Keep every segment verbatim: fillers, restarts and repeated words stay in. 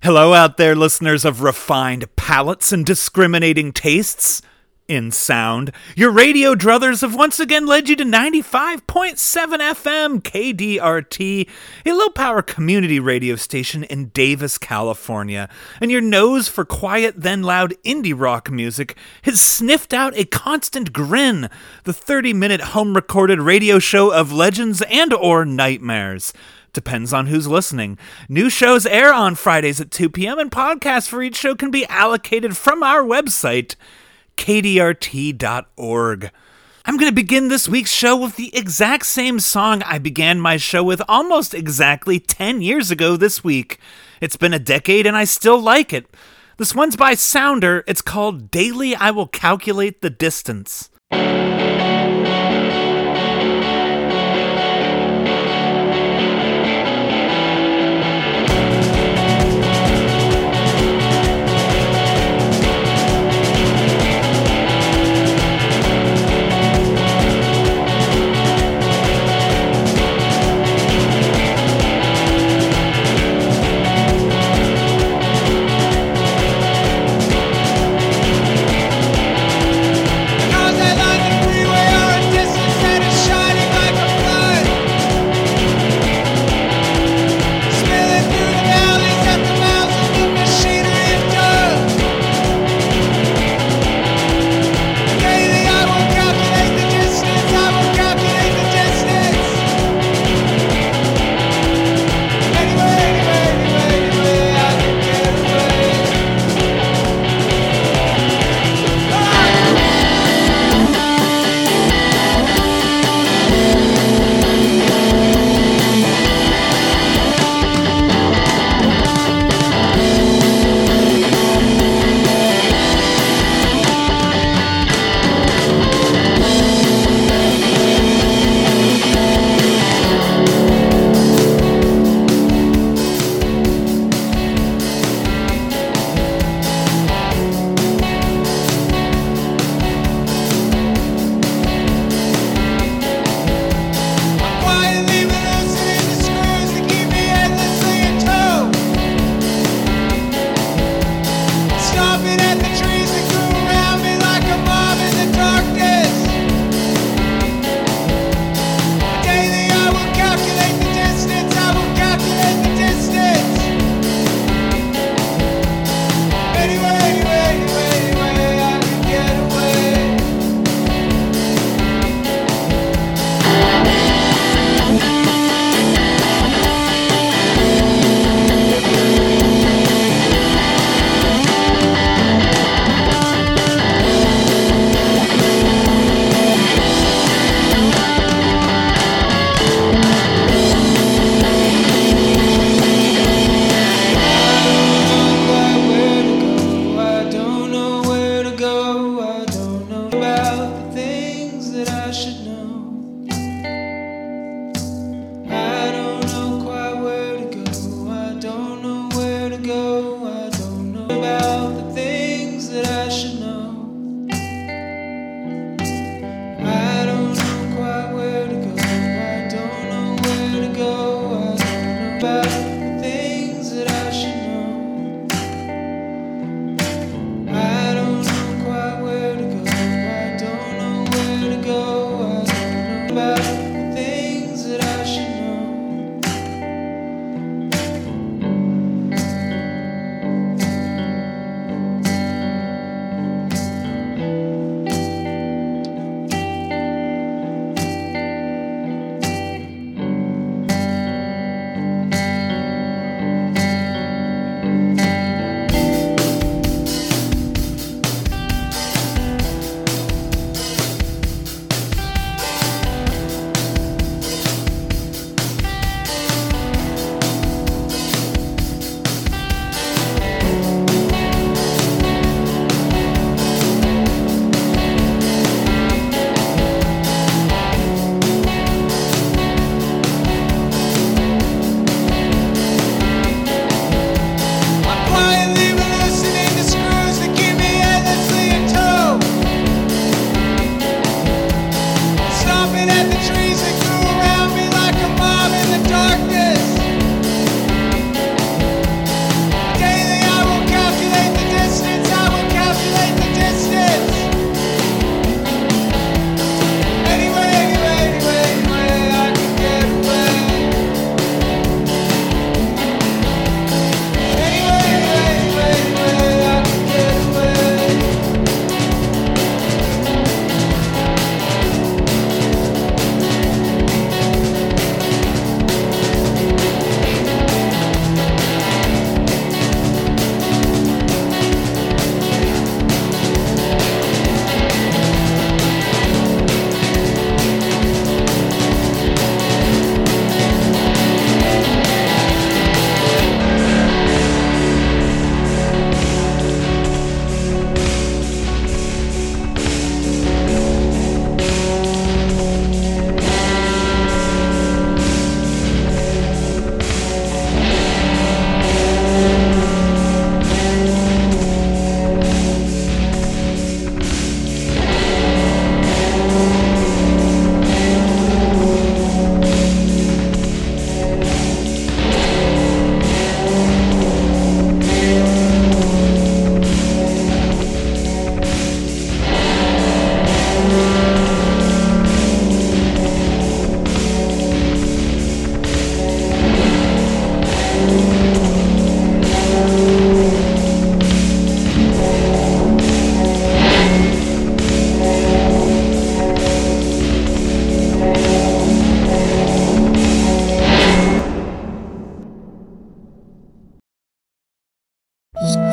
Hello out there, listeners of refined palates and discriminating tastes in sound. Your radio druthers have once again led you to ninety-five point seven F M K D R T, a low-power community radio station in Davis, California. And your nose for quiet then loud indie rock music has sniffed out a constant grin, the thirty-minute home-recorded radio show of legends and or nightmares. Depends on who's listening. New shows air on Fridays at two p.m. and podcasts for each show can be allocated from our website, K D R T dot org. I'm going to begin this week's show with the exact same song I began my show with almost exactly ten years ago this week. It's been a decade and I still like it. This one's by Sounder. It's called Daily I Will Calculate the Distance.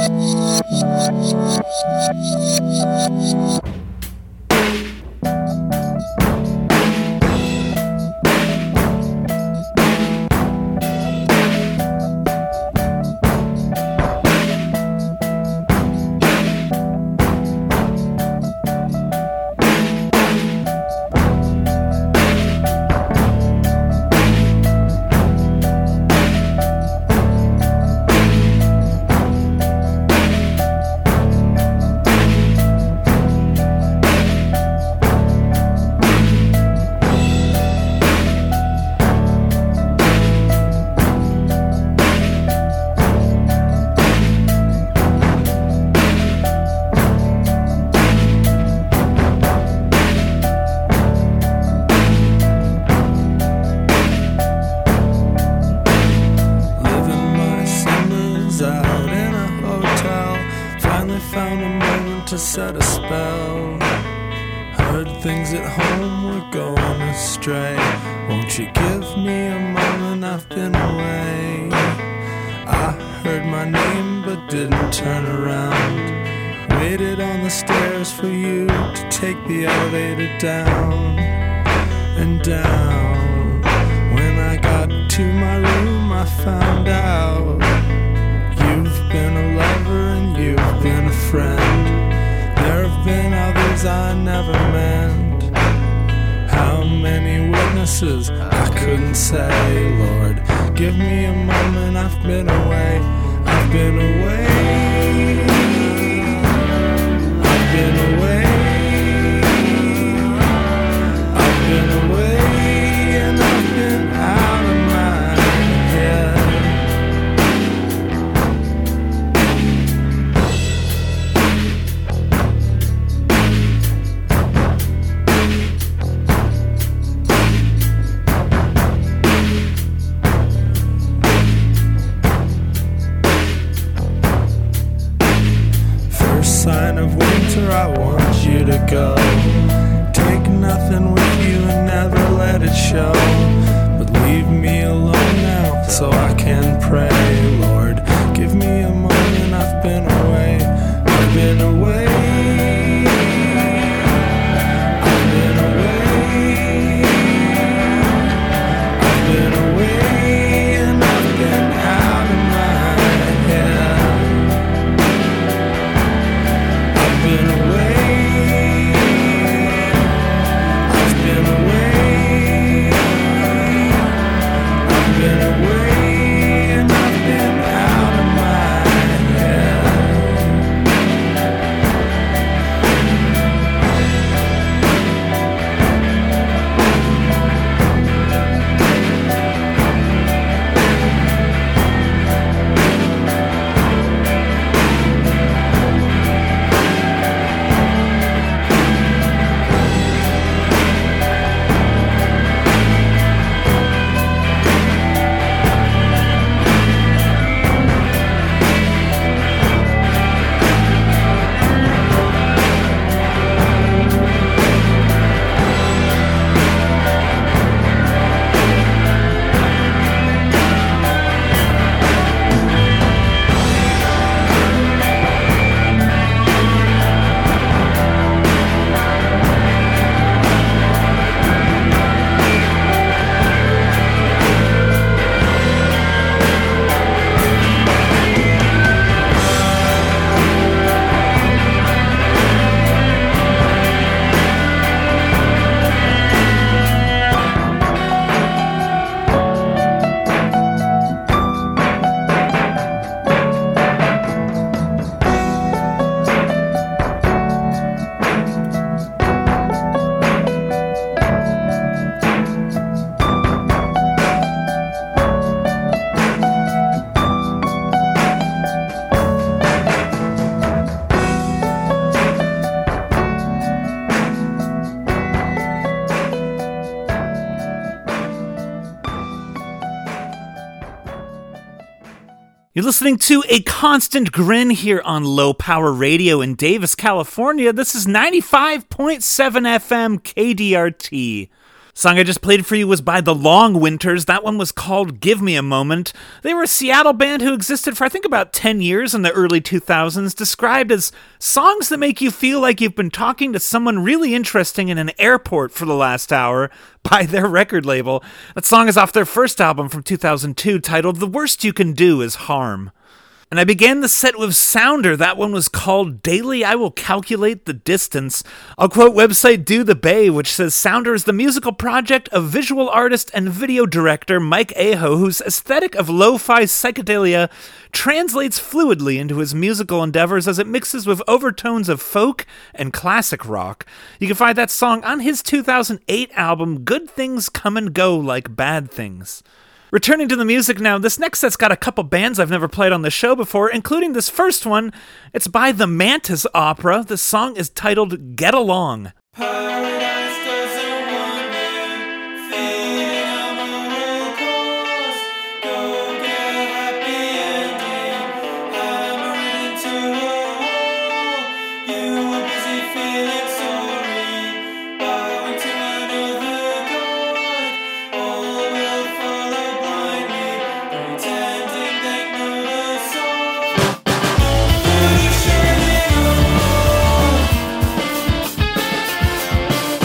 Set a spell. Heard things at home were going astray. Won't you give me a moment? I've been away. I heard my name but didn't turn around. Waited on the stairs for you to take the elevator down and down. When I got to my room I found out you've been a lover and you've been a friend. There have been others I never meant. How many witnesses I couldn't say. Lord, give me a moment. I've been away. I've been away. I've been away. I've been away and I've been out of my head. Sign of winter, I want you to go. Take nothing with you and never let it show. But leave me alone now so I can pray. Lord, give me a moment. I've been away. I've been away. I've been away. I've been away and I've been out of my head. I've been away, I've been away, I've been away, and I've been out of my head. You're listening to A Constant Grin here on Low Power Radio in Davis, California. This is ninety-five point seven F M K D R T. Song I just played for you was by The Long Winters. That one was called Give Me a Moment. They were a Seattle band who existed for I think about ten years in the early two thousands, described as songs that make you feel like you've been talking to someone really interesting in an airport for the last hour by their record label. That song is off their first album from two thousand two titled The Worst You Can Do Is Harm. And I began the set with Sounder. That one was called Daily I Will Calculate the Distance. I'll quote website Do the Bay, which says Sounder is the musical project of visual artist and video director Mike Aho, whose aesthetic of lo-fi psychedelia translates fluidly into his musical endeavors as it mixes with overtones of folk and classic rock. You can find that song on his two thousand eight album Good Things Come and Go Like Bad Things. Returning to the music now, this next set's got a couple bands I've never played on the show before, including this first one. It's by the Mantis Opera. The song is titled Get Along. Paradise doesn't want me, feeling I'm a roller coaster. Go get a happy ending, hammer into a wall. You were busy feeling sorry, bowing to another god. All will follow blindly, pretending they know the song. You surely know.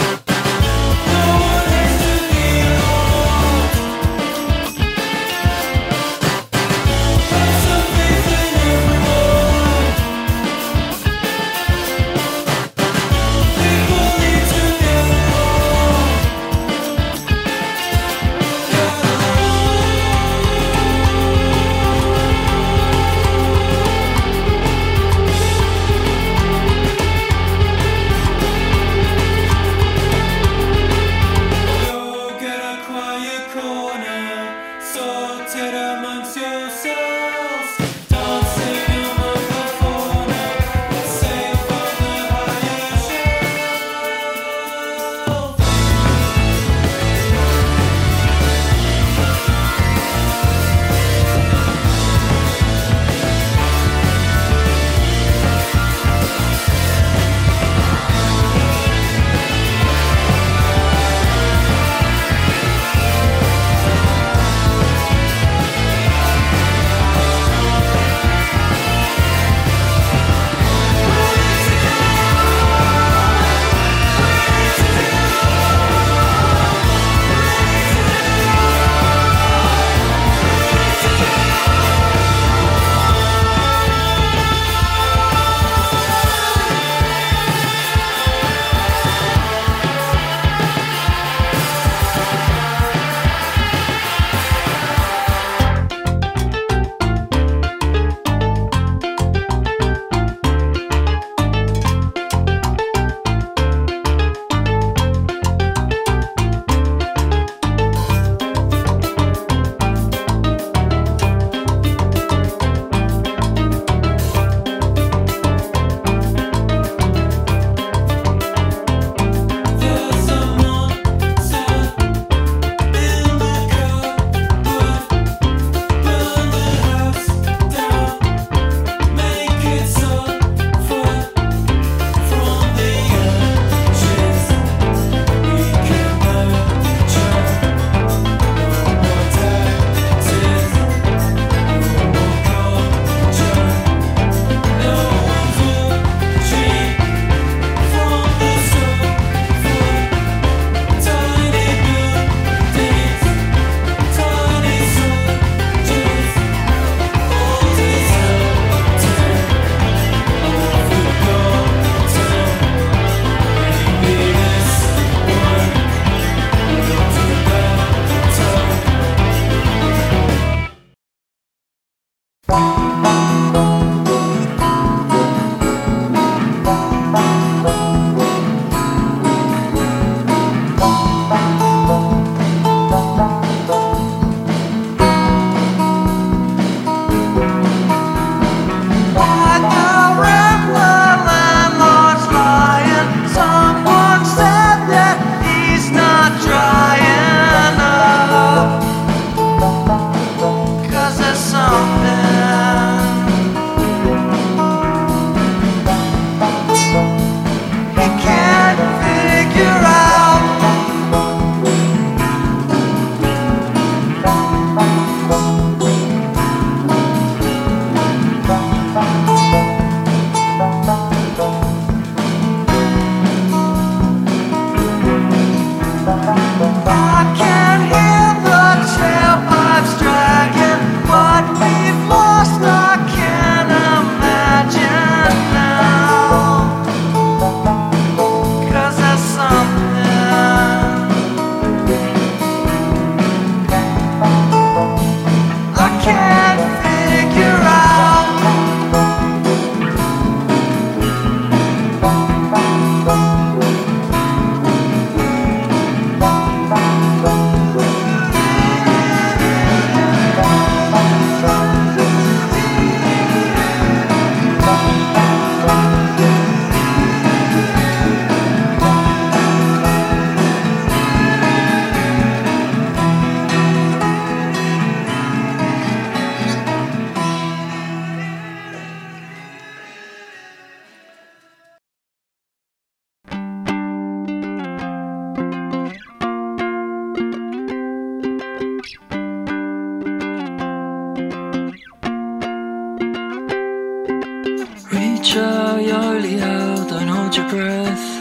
Reach out, you holy hell, don't hold your breath.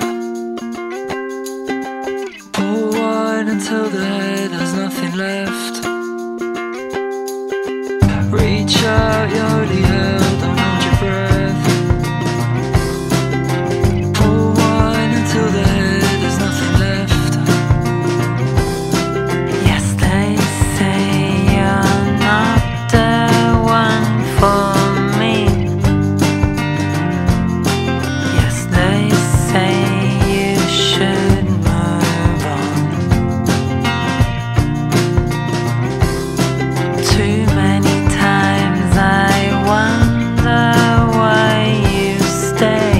Pour wide until the head has nothing left. Reach out, you holy hell, don't hold your breath. Pour wide until the head has nothing left. Yes, they say you're not the one for me. Yes, they say you should move on. Too many times I wonder why you stay.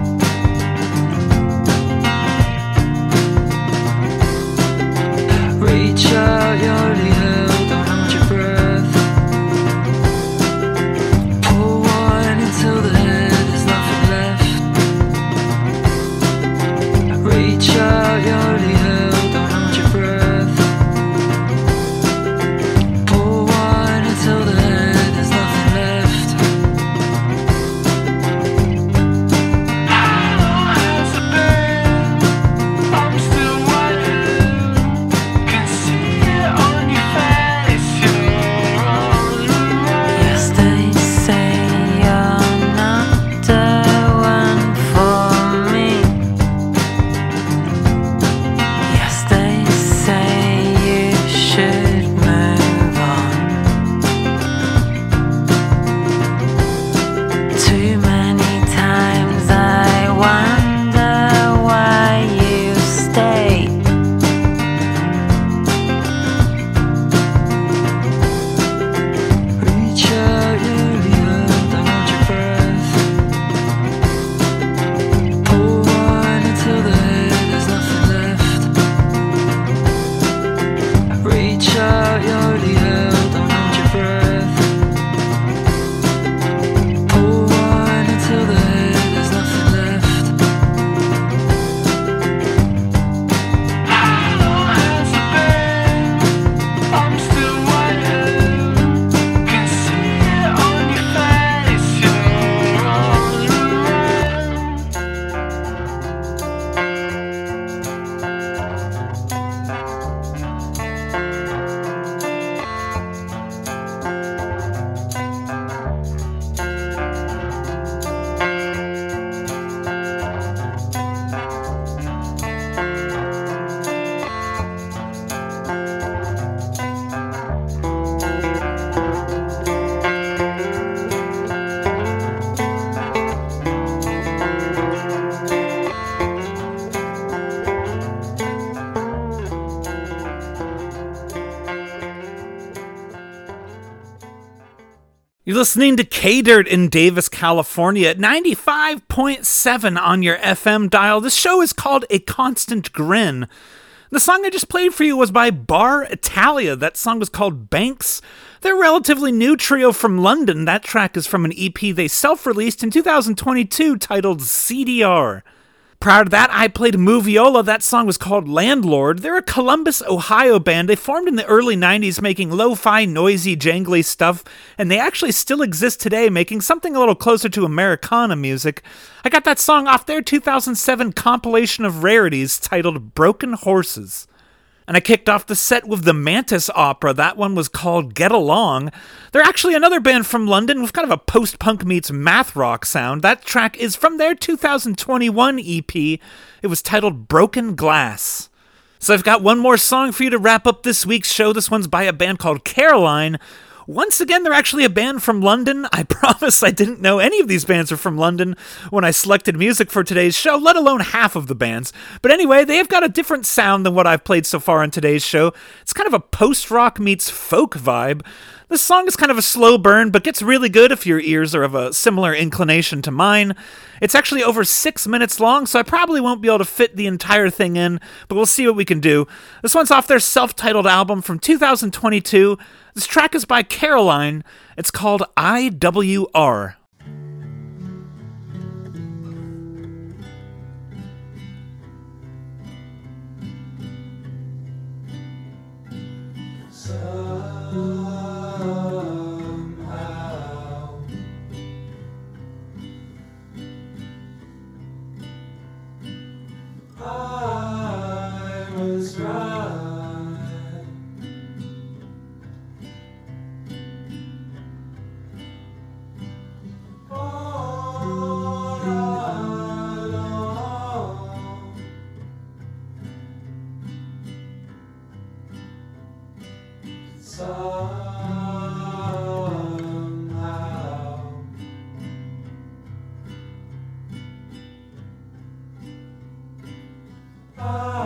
Reach out, you holy hell, don't hold your breath. Pour wine until the head has nothing left. Reach out, you holy hell, don't hold your breath. Pour wine until the head has nothing left. How long has it been? I'm still waiting. Can see it on your face, you're all around. Yes, they say you're not the one for me. Yes, they say you should move on. Too many times I wonder why you stay. Reach out, you holy hell, don't hold your breath. Pour wine until the head has nothing left. Reach out, you holy hell, don't hold your breath. Pour wine until the head has nothing left. How long has it been? I'm still waiting. Can see it on your face, you're all around. You're listening to K-Dirt in Davis, California at ninety-five point seven on your F M dial. This show is called A Constant Grin. The song I just played for you was by Bar Italia. That song was called Banks. They're a relatively new trio from London. That track is from an E P they self-released in two thousand twenty-two titled C D R. Prior to that, I played Moviola. That song was called Landlord. They're a Columbus, Ohio band. They formed in the early nineties making lo-fi, noisy, jangly stuff, and they actually still exist today making something a little closer to Americana music. I got that song off their two thousand seven compilation of rarities titled Broken Horses. And I kicked off the set with the Mantis Opera. That one was called Get Along. They're actually another band from London with kind of a post-punk meets math rock sound. That track is from their two thousand twenty-one E P. It was titled Broken Glass. So I've got one more song for you to wrap up this week's show. This one's by a band called Caroline. Once again, they're actually a band from London. I promise I didn't know any of these bands are from London when I selected music for today's show, let alone half of the bands. But anyway, they have got a different sound than what I've played so far on today's show. It's kind of a post-rock meets folk vibe. This song is kind of a slow burn, but gets really good if your ears are of a similar inclination to mine. It's actually over six minutes long, so I probably won't be able to fit the entire thing in, but we'll see what we can do. This one's off their self-titled album from two thousand twenty-two. This track is by Caroline. It's called I W R. Somehow Ah.